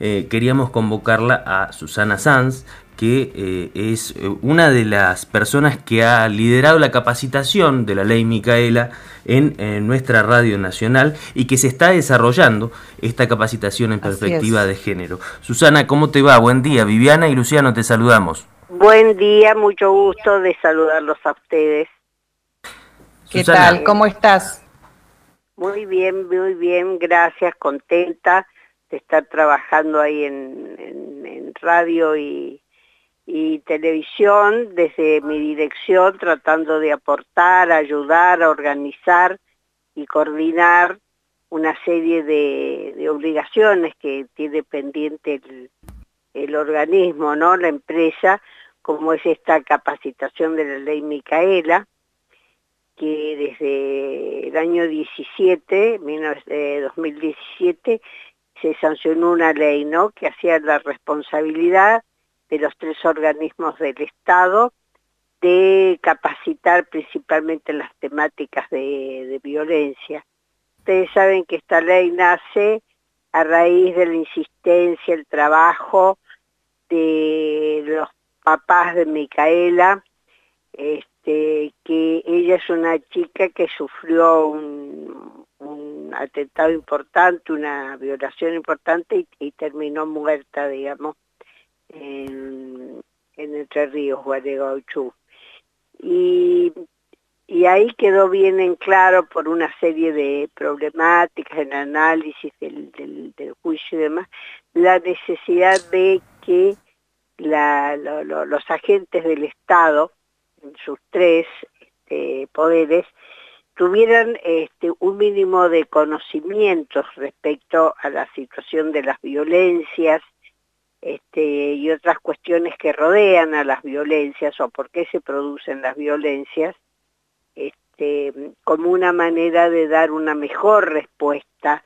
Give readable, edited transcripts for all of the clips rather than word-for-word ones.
queríamos convocarla a Susana Sanz, que es una de las personas que ha liderado la capacitación de la Ley Micaela en nuestra radio nacional y que se está desarrollando esta capacitación en perspectiva de género. Susana, ¿cómo te va? Buen día. Viviana y Luciano te saludamos. Buen día, mucho gusto de saludarlos a ustedes. ¿Qué tal? ¿Cómo estás? Muy bien, gracias, contenta de estar trabajando ahí en radio y televisión, desde mi dirección, tratando de aportar, ayudar, organizar y coordinar una serie de obligaciones que tiene pendiente el organismo, ¿no? La empresa, como es esta capacitación de la Ley Micaela, que desde el año 2017, se sancionó una ley, ¿no?, que hacía la responsabilidad de los 3 organismos del Estado de capacitar principalmente en las temáticas de violencia. Ustedes saben que esta ley nace a raíz de la insistencia, el trabajo de los papás de Micaela, que ella es una chica que sufrió un atentado importante, una violación importante y terminó muerta, digamos, en Entre Ríos, Gualeguaychú. Y ahí quedó bien en claro, por una serie de problemáticas, el análisis del juicio y demás, la necesidad de que los agentes del Estado, en sus 3 poderes, tuvieran un mínimo de conocimientos respecto a la situación de las violencias y otras cuestiones que rodean a las violencias o por qué se producen las violencias, como una manera de dar una mejor respuesta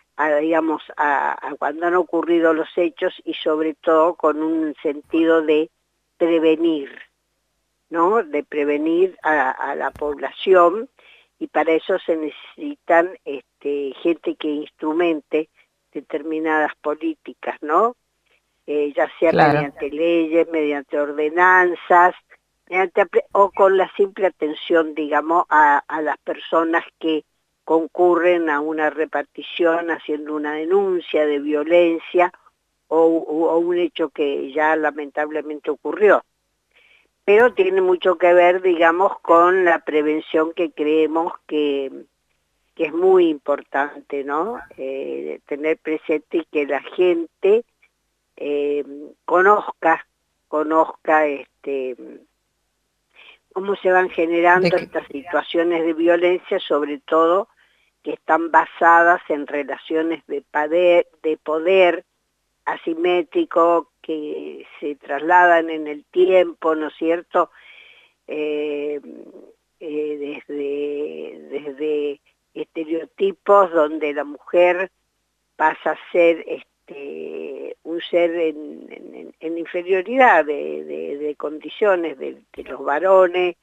a cuando han ocurrido los hechos, y sobre todo con un sentido de prevenir, ¿no?, de prevenir a la población, y para eso se necesitan gente que instrumente determinadas políticas, ¿no?, ya sea mediante leyes, mediante ordenanzas, o con la simple atención, digamos, a las personas que concurren a una repartición haciendo una denuncia de violencia o un hecho que ya lamentablemente ocurrió. Pero tiene mucho que ver, digamos, con la prevención, que creemos que es muy importante, ¿no? Tener presente y que la gente conozca cómo se van generando estas situaciones de violencia, sobre todo que están basadas en relaciones de poder asimétrico, que se trasladan en el tiempo, ¿no es cierto?, desde estereotipos donde la mujer pasa a ser un ser en inferioridad de condiciones de los varones,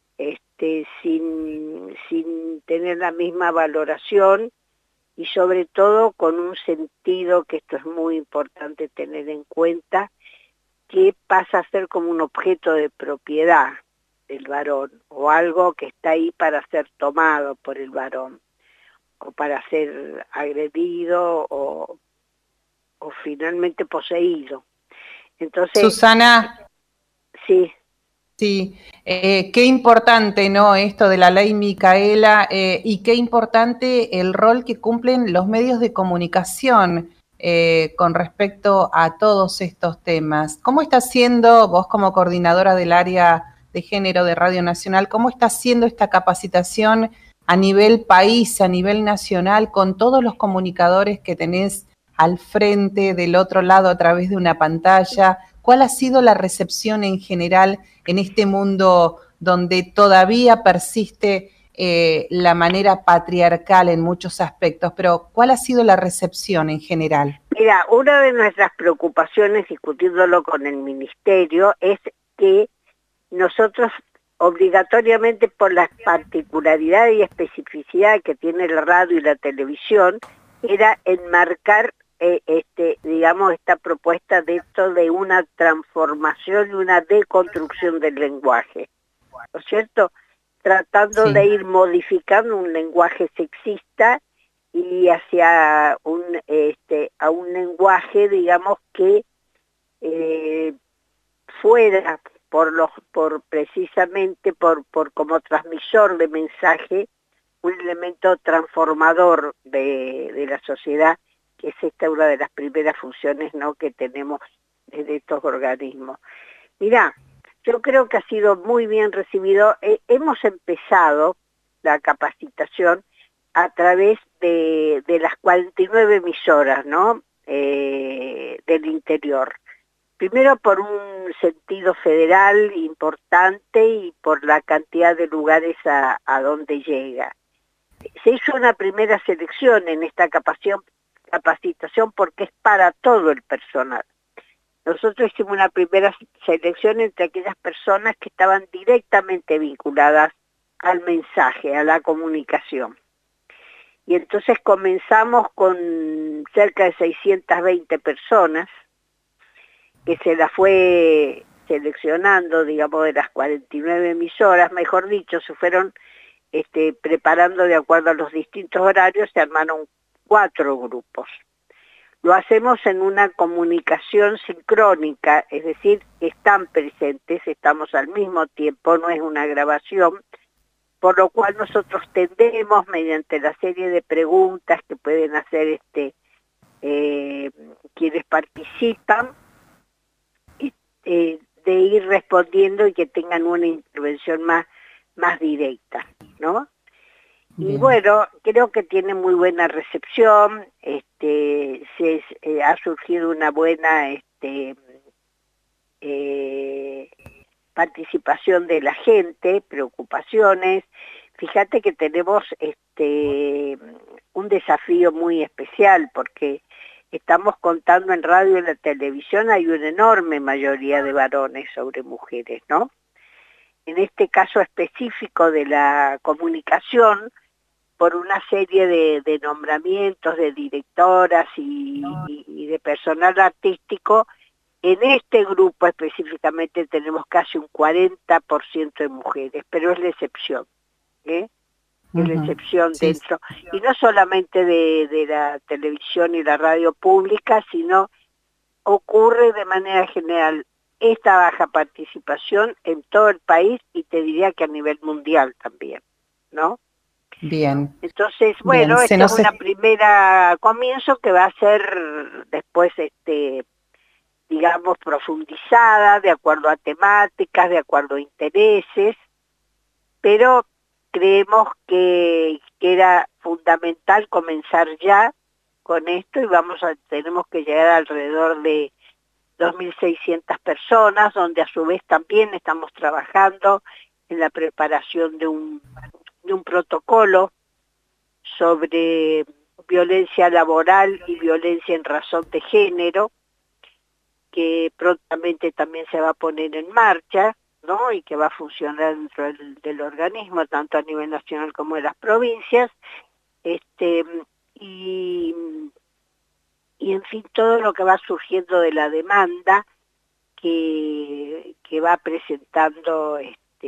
sin tener la misma valoración, y sobre todo con un sentido, que esto es muy importante tener en cuenta, que pasa a ser como un objeto de propiedad del varón, o algo que está ahí para ser tomado por el varón, o para ser agredido o finalmente poseído. Entonces, Susana, sí, qué importante, ¿no?, esto de la Ley Micaela, y qué importante el rol que cumplen los medios de comunicación con respecto a todos estos temas. ¿Cómo está siendo, vos como coordinadora del área de género de Radio Nacional, cómo está siendo esta capacitación a nivel país, a nivel nacional, con todos los comunicadores que tenés al frente, del otro lado, a través de una pantalla? ¿Cuál ha sido la recepción en general en este mundo donde todavía persiste la manera patriarcal en muchos aspectos? Pero ¿cuál ha sido la recepción en general? Mira, una de nuestras preocupaciones, discutiéndolo con el Ministerio, es que nosotros obligatoriamente, por la particularidad y especificidad que tiene la radio y la televisión, era enmarcar digamos, esta propuesta de esto de una transformación y una deconstrucción del lenguaje, ¿no es cierto? Tratando de ir modificando un lenguaje sexista y hacia a un lenguaje, digamos, que fuera precisamente por como transmisor de mensaje, un elemento transformador de la sociedad, que es esta una de las primeras funciones, ¿no?, que tenemos desde estos organismos. Mirá, yo creo que ha sido muy bien recibido. Hemos empezado la capacitación a través de las 49 emisoras, ¿no?, del interior. Primero por un sentido federal importante y por la cantidad de lugares a donde llega. Se hizo una primera selección en esta capacitación porque es para todo el personal. Nosotros hicimos una primera selección entre aquellas personas que estaban directamente vinculadas al mensaje, a la comunicación. Y entonces comenzamos con cerca de 620 personas, que se las fue seleccionando, digamos, de las 49 emisoras, mejor dicho, se fueron preparando de acuerdo a los distintos horarios, se armaron 4 grupos. Lo hacemos en una comunicación sincrónica, es decir, están presentes, estamos al mismo tiempo, no es una grabación, por lo cual nosotros tendemos, mediante la serie de preguntas que pueden hacer quienes participan, de ir respondiendo y que tengan una intervención más directa, ¿no? Bien. Y bueno, creo que tiene muy buena recepción, ha surgido una buena participación de la gente, preocupaciones. Fíjate que tenemos un desafío muy especial porque estamos contando en radio y en la televisión, hay una enorme mayoría de varones sobre mujeres, ¿no? En este caso específico de la comunicación, por una serie de nombramientos de directoras y de personal artístico, en este grupo específicamente tenemos casi un 40% de mujeres, pero es la excepción, ¿eh? Es la excepción dentro, y no solamente de la televisión y la radio pública, sino ocurre de manera general esta baja participación en todo el país y te diría que a nivel mundial también, ¿no? Bien. Entonces, bueno, esta es una primera comienzo que va a ser después, digamos, profundizada, de acuerdo a temáticas, de acuerdo a intereses, pero creemos que era fundamental comenzar ya con esto y tenemos que llegar alrededor de 2.600 personas, donde a su vez también estamos trabajando en la preparación de un protocolo sobre violencia laboral y violencia en razón de género, que prontamente también se va a poner en marcha, ¿no? Y que va a funcionar dentro del organismo, tanto a nivel nacional como en las provincias, y en fin, todo lo que va surgiendo de la demanda que va presentando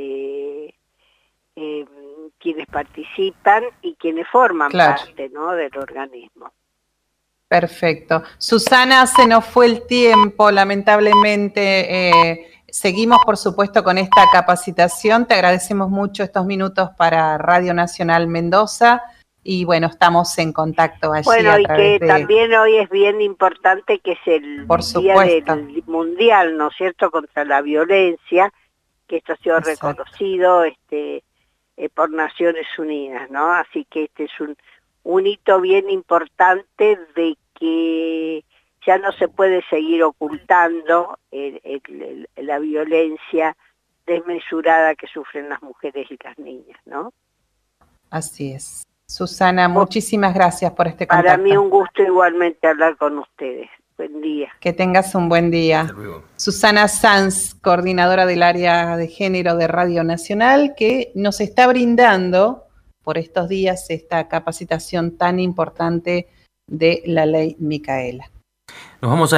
quienes participan y quienes forman parte, ¿no?, del organismo. Perfecto. Susana, se nos fue el tiempo, lamentablemente. Seguimos, por supuesto, con esta capacitación. Te agradecemos mucho estos minutos para Radio Nacional Mendoza y, bueno, estamos en contacto allí. Bueno, y que también hoy es bien importante que es el Día del Mundial, ¿no es cierto?, contra la violencia, que esto ha sido reconocido por Naciones Unidas, ¿no? Así que este es un hito bien importante de que ya no se puede seguir ocultando la violencia desmesurada que sufren las mujeres y las niñas, ¿no? Así es. Susana, muchísimas gracias por este contacto. Para mí un gusto igualmente hablar con ustedes. Buen día. Que tengas un buen día. Hasta luego. Susana Sanz, coordinadora del área de género de Radio Nacional, que nos está brindando por estos días esta capacitación tan importante de la ley Micaela. Nos vamos a